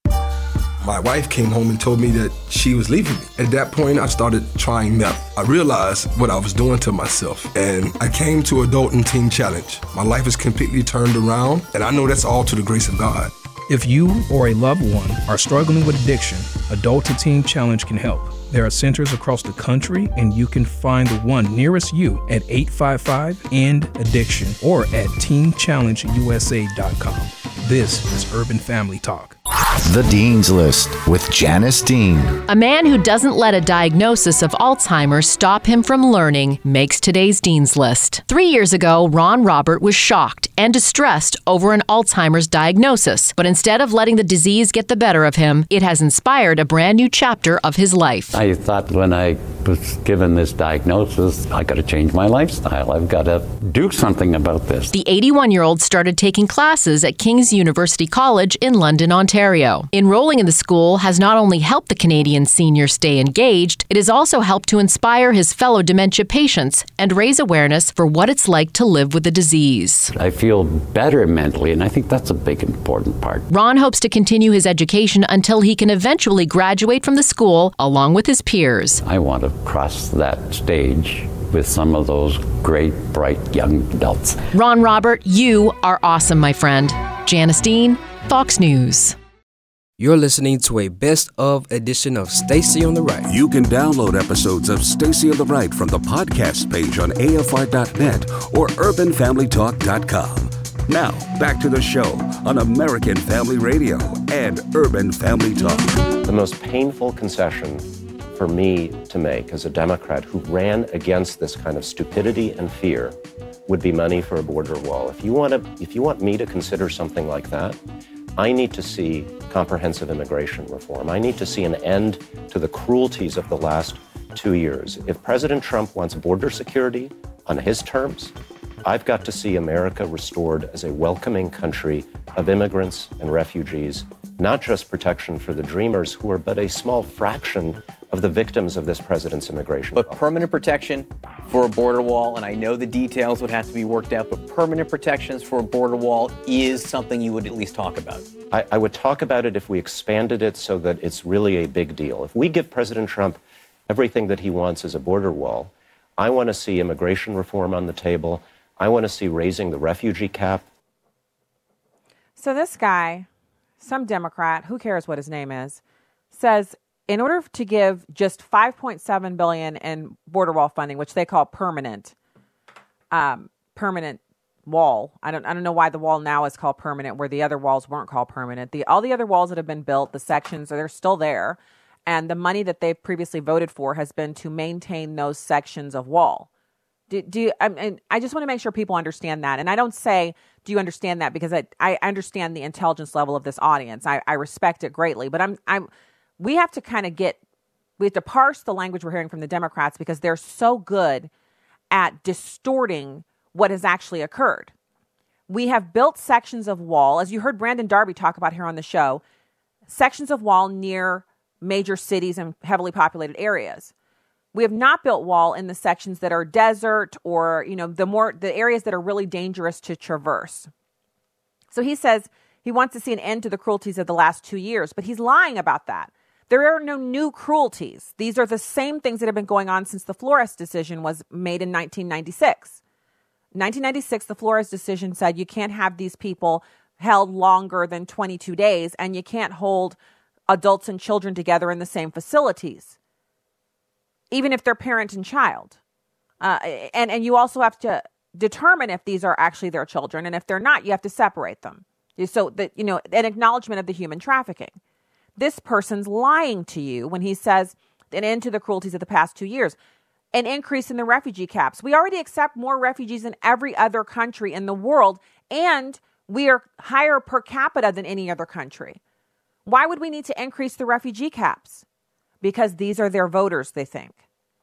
My wife came home and told me that she was leaving me. At that point, I started trying meth. I realized what I was doing to myself, and I came to Adult and Teen Challenge. My life is completely turned around, and I know that's all to the grace of God. If you or a loved one are struggling with addiction, Adult and Teen Challenge can help. There are centers across the country, and you can find the one nearest you at eight five five, end addiction or at teen challenge u s a dot com. This is Urban Family Talk. The Dean's List with Janice Dean. A man who doesn't let a diagnosis of Alzheimer's stop him from learning makes today's Dean's List. Three years ago, Ron Robert was shocked and distressed over an Alzheimer's diagnosis. But instead of letting the disease get the better of him, it has inspired a brand new chapter of his life. I thought when I was given this diagnosis, I got to change my lifestyle. I've got to do something about this. The eighty-one-year-old started taking classes at King's University College in London, Ontario. Enrolling in the school has not only helped the Canadian senior stay engaged, it has also helped to inspire his fellow dementia patients and raise awareness for what it's like to live with the disease. I feel better mentally, and I think that's a big important part. Ron hopes to continue his education until he can eventually graduate from the school along with his peers. I want to cross that stage with some of those great, bright young adults. Ron Robert, you are awesome, my friend. Janice Dean, Fox News. You're listening to a best of edition of Stacey on the Right. You can download episodes of Stacey on the Right from the podcast page on A F R dot net or urban family talk dot com. Now, back to the show on American Family Radio and Urban Family Talk. The most painful concession for me to make as a Democrat who ran against this kind of stupidity and fear would be money for a border wall. If you want to, if you want me to consider something like that, I need to see comprehensive immigration reform. I need to see an end to the cruelties of the last two years. If President Trump wants border security on his terms, I've got to see America restored as a welcoming country of immigrants and refugees, not just protection for the dreamers who are but a small fraction of the victims of this president's immigration But policy. permanent protection for a border wall, and I know the details would have to be worked out, but permanent protections for a border wall is something you would at least talk about. I, I would talk about it if we expanded it so that it's really a big deal. If we give President Trump everything that he wants as a border wall, I want to see immigration reform on the table. I want to see raising the refugee cap. So this guy, some Democrat, who cares what his name is, says in order to give just five point seven billion dollars in border wall funding, which they call permanent, um, permanent wall. I don't I don't know why the wall now is called permanent where the other walls weren't called permanent. The all the other walls that have been built, the sections, they're still there. And the money that they've previously voted for has been to maintain those sections of wall. Do, do you, I, mean, I just want to make sure people understand that. And I don't say, do you understand that? Because I, I understand the intelligence level of this audience. I, I respect it greatly. But I'm I'm we have to kind of get, we have to parse the language we're hearing from the Democrats because they're so good at distorting what has actually occurred. We have built sections of wall, as you heard Brandon Darby talk about here on the show, sections of wall near major cities and heavily populated areas. We have not built wall in the sections that are desert or, you know, the more the areas that are really dangerous to traverse. So he says he wants to see an end to the cruelties of the last two years, but he's lying about that. There are no new cruelties. These are the same things that have been going on since the Flores decision was made in nineteen ninety-six. nineteen ninety-six, the Flores decision said you can't have these people held longer than twenty-two days, and you can't hold adults and children together in the same facilities, even if they're parent and child. Uh, and, and you also have to determine if these are actually their children, and if they're not, you have to separate them. So that, you know, an acknowledgement of the human trafficking. This person's lying to you when he says an end to the cruelties of the past two years. An increase in the refugee caps. We already accept more refugees than every other country in the world, and we are higher per capita than any other country. Why would we need to increase the refugee caps? Because these are their voters, they think.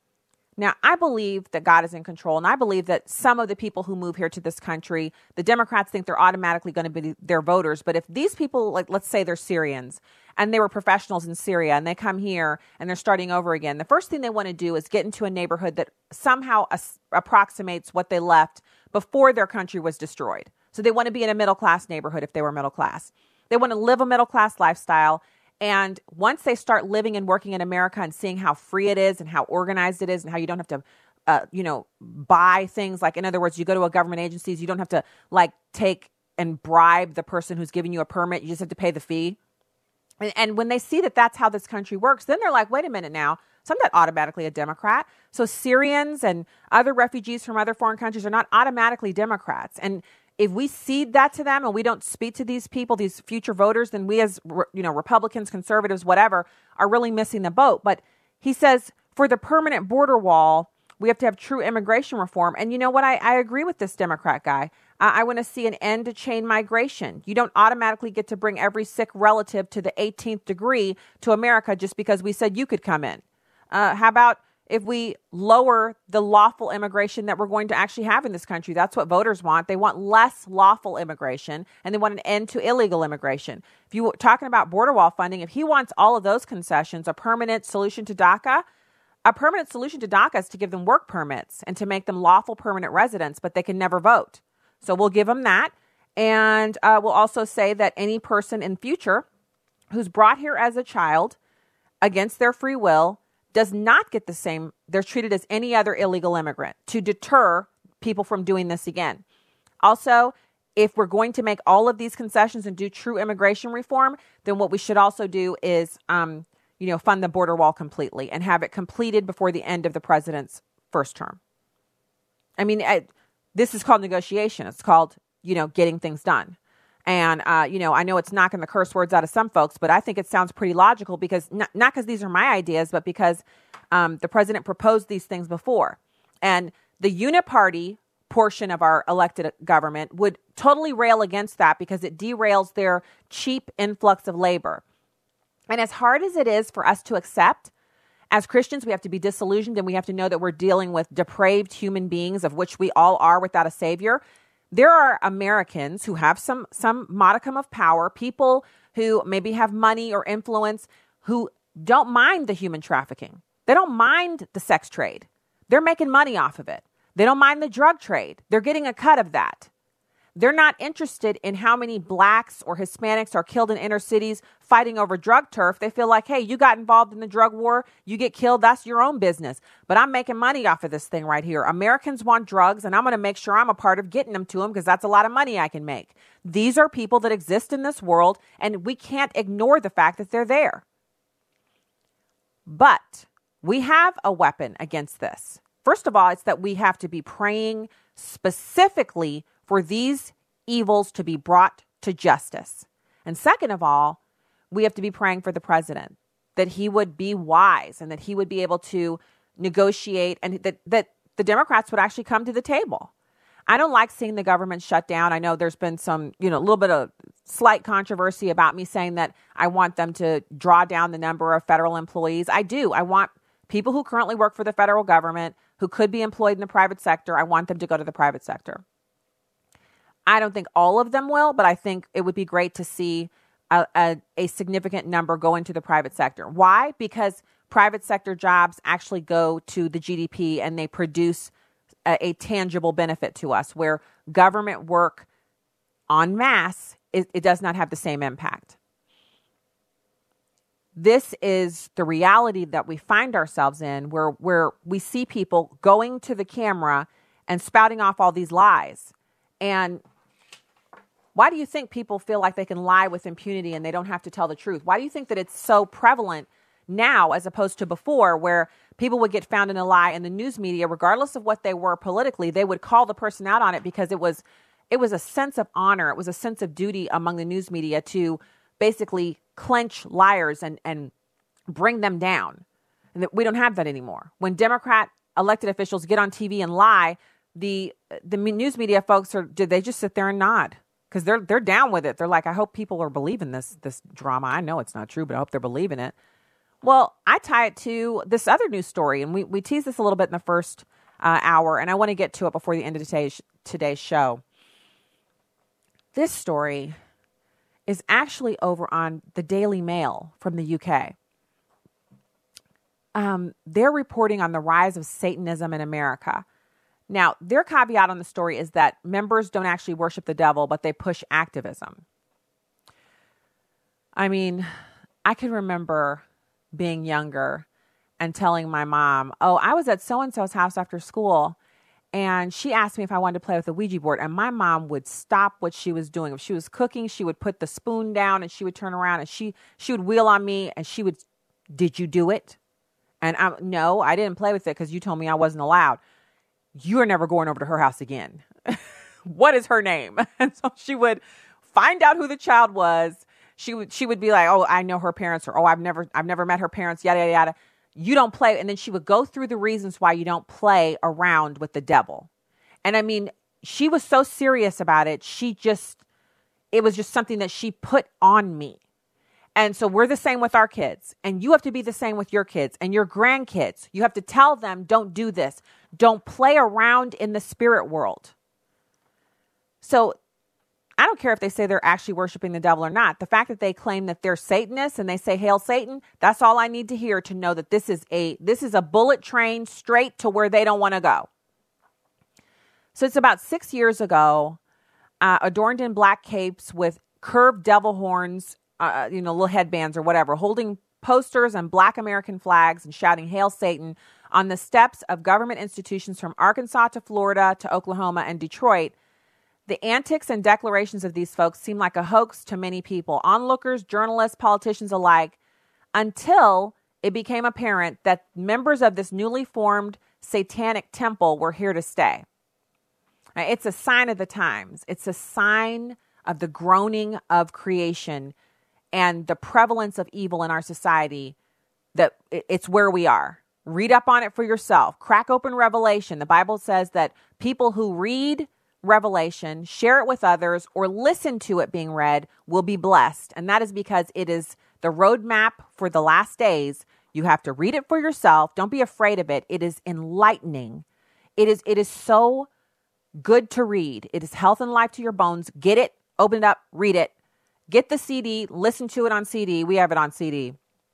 Now, I believe that God is in control, and I believe that some of the people who move here to this country, the Democrats think they're automatically going to be their voters. But if these people, like let's say they're Syrians, and they were professionals in Syria, and they come here and they're starting over again, the first thing they want to do is get into a neighborhood that somehow as- approximates what they left before their country was destroyed. So they want to be in a middle-class neighborhood if they were middle class. They want to live a middle-class lifestyle. And once they start living and working in America and seeing how free it is and how organized it is and how you don't have to, uh, you know, buy things, like, in other words, you go to a government agencies, you don't have to like take and bribe the person who's giving you a permit. You just have to pay the fee. And, and when they see that that's how this country works, then they're like, wait a minute now. So I'm not automatically a Democrat. So Syrians and other refugees from other foreign countries are not automatically Democrats. And if we cede that to them and we don't speak to these people, these future voters, then we as, you know, Republicans, conservatives, whatever, are really missing the boat. But he says for the permanent border wall, we have to have true immigration reform. And you know what? I, I agree with this Democrat guy. I, I want to see an end to chain migration. You don't automatically get to bring every sick relative to the eighteenth degree to America just because we said you could come in. Uh, how about if we lower the lawful immigration that we're going to actually have in this country? That's what voters want. They want less lawful immigration, and they want an end to illegal immigration. If you were talking about border wall funding, if he wants all of those concessions, a permanent solution to DACA, a permanent solution to DACA is to give them work permits and to make them lawful permanent residents, but they can never vote. So we'll give them that. And uh, we'll also say that any person in future who's brought here as a child against their free will does not get the same, they're treated as any other illegal immigrant to deter people from doing this again. Also, if we're going to make all of these concessions and do true immigration reform, then what we should also do is, um, you know, fund the border wall completely and have it completed before the end of the president's first term. I mean, I, this is called negotiation. It's called, you know, getting things done. And, uh, you know, I know it's knocking the curse words out of some folks, but I think it sounds pretty logical because not because these are my ideas, but because um, the president proposed these things before. And the uniparty portion of our elected government would totally rail against that because it derails their cheap influx of labor. And as hard as it is for us to accept, as Christians, we have to be disillusioned and we have to know that we're dealing with depraved human beings, of which we all are without a savior. There are Americans who have some some modicum of power, people who maybe have money or influence, who don't mind the human trafficking. They don't mind the sex trade. They're making money off of it. They don't mind the drug trade. They're getting a cut of that. They're not interested in how many blacks or Hispanics are killed in inner cities fighting over drug turf. They feel like, hey, you got involved in the drug war, you get killed, that's your own business. But I'm making money off of this thing right here. Americans want drugs, and I'm going to make sure I'm a part of getting them to them because that's a lot of money I can make. These are people that exist in this world, and we can't ignore the fact that they're there. But we have a weapon against this. First of all, it's that we have to be praying specifically for these evils to be brought to justice. And second of all, we have to be praying for the president, that he would be wise and that he would be able to negotiate and that, that the Democrats would actually come to the table. I don't like seeing the government shut down. I know there's been some, you know, a little bit of slight controversy about me saying that I want them to draw down the number of federal employees. I do. I want people who currently work for the federal government who could be employed in the private sector, I want them to go to the private sector. I don't think all of them will, but I think it would be great to see a, a, a significant number go into the private sector. Why? Because private sector jobs actually go to the G D P and they produce a, a tangible benefit to us, where government work en masse, it, it does not have the same impact. This is the reality that we find ourselves in, where, where we see people going to the camera and spouting off all these lies. And why do you think people feel like they can lie with impunity and they don't have to tell the truth? Why do you think that it's so prevalent now as opposed to before, where people would get found in a lie and the news media, regardless of what they were politically, they would call the person out on it because it was it was a sense of honor. It was a sense of duty among the news media to basically clench liars and, and bring them down. And that we don't have that anymore. When Democrat elected officials get on T V and lie, the the news media folks are did they just sit there and nod? Because they're they're down with it. They're like, I hope people are believing this this drama. I know it's not true, but I hope they're believing it. Well, I tie it to this other news story, and we, we teased this a little bit in the first uh, hour, and I want to get to it before the end of today's, today's show. This story is actually over on the Daily Mail from the U K. Um, they're reporting on the rise of Satanism in America. Now, their caveat on the story is that members don't actually worship the devil, but they push activism. I mean, I can remember being younger and telling my mom, oh, I was at so-and-so's house after school, and she asked me if I wanted to play with the Ouija board, and my mom would stop what she was doing. If she was cooking, she would put the spoon down, and she would turn around, and she she would wheel on me, and she would, did you do it? And I'm, no, I didn't play with it because you told me I wasn't allowed. You're never going over to her house again. What is her name? And so she would find out who the child was. She would she would be like, oh, I know her parents, or oh, I've never I've never met her parents, yada, yada, yada. You don't play. And then she would go through the reasons why you don't play around with the devil. And I mean, she was so serious about it. She just, it was just something that she put on me. And so we're the same with our kids. And you have to be the same with your kids and your grandkids. You have to tell them, don't do this. Don't play around in the spirit world. So I don't care if they say they're actually worshiping the devil or not. The fact that they claim that they're Satanists and they say, Hail Satan, that's all I need to hear to know that this is a this is a bullet train straight to where they don't want to go. So it's about six years ago, uh, adorned in black capes with curved devil horns, uh, you know, little headbands or whatever, holding posters and black American flags and shouting Hail Satan on the steps of government institutions from Arkansas to Florida to Oklahoma and Detroit. The antics and declarations of these folks seem like a hoax to many people, onlookers, journalists, politicians alike, until it became apparent that members of this newly formed satanic temple were here to stay. Now, it's a sign of the times. It's a sign of the groaning of creation and the prevalence of evil in our society, that it's where we are. Read up on it for yourself. Crack open Revelation. The Bible says that people who read Revelation, share it with others, or listen to it being read will be blessed. And that is because it is the roadmap for the last days. You have to read it for yourself. Don't be afraid of it. It is enlightening. It is, it is so good to read. It is health and life to your bones. Get it, open it up, read it. Get the C D, listen to it on C D. We have it on C D.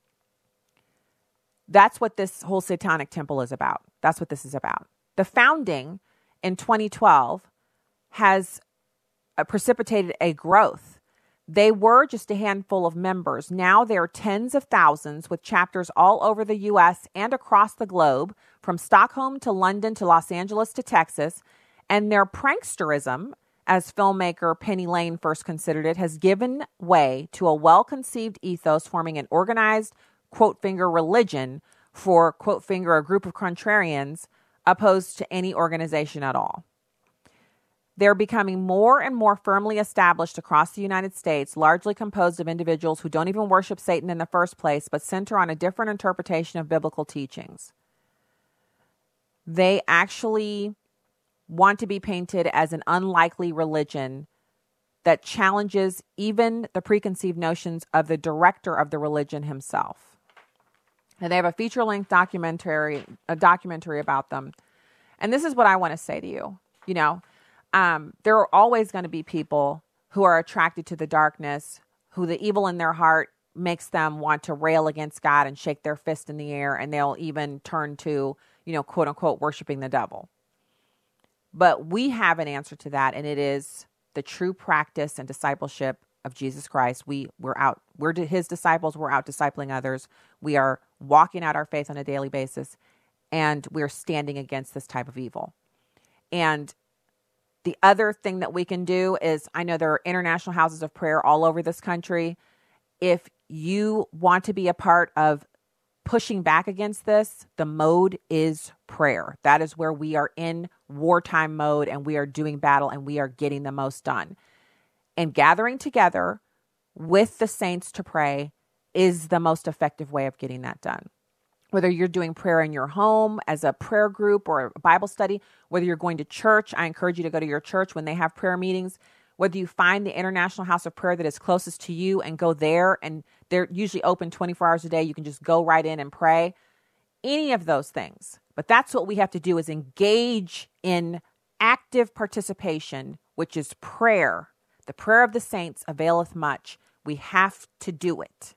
That's what this whole satanic temple is about. That's what this is about. The founding in twenty twelve has uh, precipitated a growth. They were just a handful of members. Now there are tens of thousands with chapters all over the U S and across the globe, from Stockholm to London to Los Angeles to Texas. And their pranksterism, as filmmaker Penny Lane first considered it, has given way to a well-conceived ethos forming an organized, quote finger, religion for, quote finger, a group of contrarians opposed to any organization at all. They're becoming more and more firmly established across the United States, largely composed of individuals who don't even worship Satan in the first place, but center on a different interpretation of biblical teachings. They actually want to be painted as an unlikely religion that challenges even the preconceived notions of the director of the religion himself. And they have a feature-length documentary, a documentary about them. And this is what I want to say to you. You know, um, there are always going to be people who are attracted to the darkness, who the evil in their heart makes them want to rail against God and shake their fist in the air, and they'll even turn to, you know, quote unquote, worshiping the devil. But we have an answer to that, and it is the true practice and discipleship of Jesus Christ. We, we're out, we're his disciples, we're out discipling others. We are walking out our faith on a daily basis, and we're standing against this type of evil. And the other thing that we can do is, I know there are international houses of prayer all over this country. If you want to be a part of pushing back against this, the mode is prayer. That is where we are in wartime mode, and we are doing battle, and we are getting the most done. And gathering together with the saints to pray is the most effective way of getting that done. Whether you're doing prayer in your home as a prayer group or a Bible study, whether you're going to church, I encourage you to go to your church when they have prayer meetings. Whether you find the International House of Prayer that is closest to you and go there, and they're usually open twenty-four hours a day. You can just go right in and pray. Any of those things. But that's what we have to do, is engage in active participation, which is prayer. The prayer of the saints availeth much. We have to do it.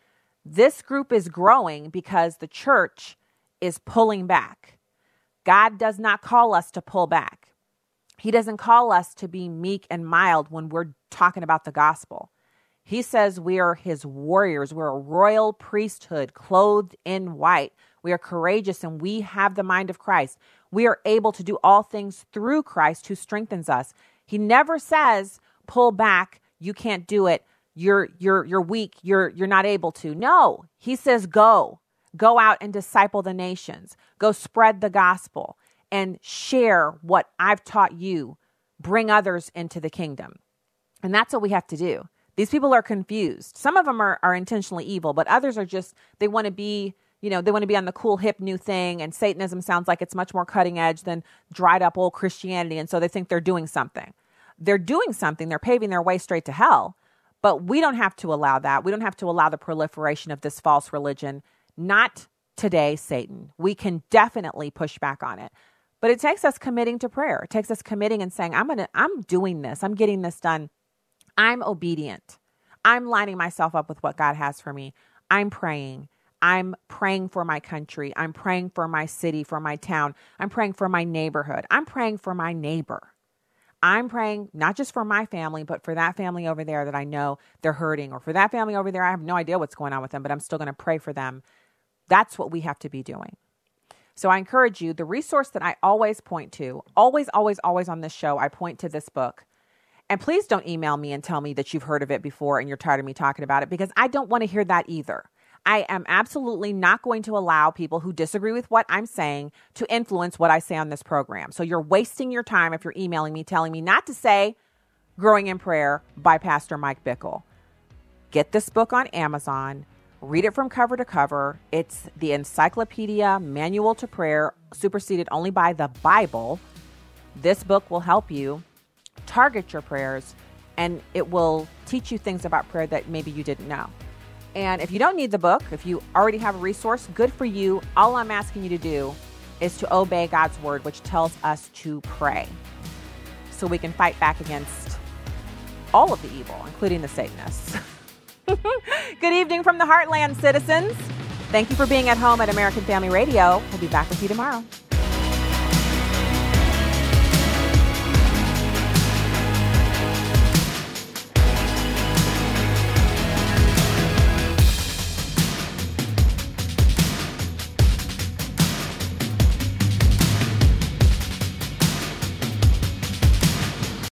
This group is growing because the church is pulling back. God does not call us to pull back. He doesn't call us to be meek and mild when we're talking about the gospel. He says we are his warriors. We're a royal priesthood clothed in white. We are courageous, and we have the mind of Christ. We are able to do all things through Christ who strengthens us. He never says, pull back, you can't do it, you're you're you're weak, you're you're not able to. No, he says go. Go out and disciple the nations. Go spread the gospel and share what I've taught you. Bring others into the kingdom. And that's what we have to do. These people are confused. Some of them are, are intentionally evil, but others are just, they want to be, you know, they want to be on the cool, hip new thing. And Satanism sounds like it's much more cutting edge than dried up old Christianity. And so they think they're doing something. They're doing something. They're paving their way straight to hell. But we don't have to allow that. We don't have to allow the proliferation of this false religion. Not today, Satan. We can definitely push back on it. But it takes us committing to prayer. It takes us committing and saying, I'm gonna, I'm doing this. I'm getting this done. I'm obedient. I'm lining myself up with what God has for me. I'm praying. I'm praying for my country. I'm praying for my city, for my town. I'm praying for my neighborhood. I'm praying for my neighbor. I'm praying not just for my family, but for that family over there that I know they're hurting, or for that family over there, I have no idea what's going on with them, but I'm still going to pray for them. That's what we have to be doing. So I encourage you, the resource that I always point to, always, always, always on this show, I point to this book. And please don't email me and tell me that you've heard of it before and you're tired of me talking about it, because I don't want to hear that either. I am absolutely not going to allow people who disagree with what I'm saying to influence what I say on this program. So you're wasting your time if you're emailing me, telling me not to say Growing in Prayer by Pastor Mike Bickle. Get this book on Amazon. Read it from cover to cover. It's the Encyclopedia Manual to Prayer, superseded only by the Bible. This book will help you target your prayers, and it will teach you things about prayer that maybe you didn't know. And if you don't need the book, if you already have a resource, good for you. All I'm asking you to do is to obey God's word, which tells us to pray, so we can fight back against all of the evil, including the Satanists. Good evening from the Heartland, citizens. Thank you for being at home at American Family Radio. We'll be back with you tomorrow.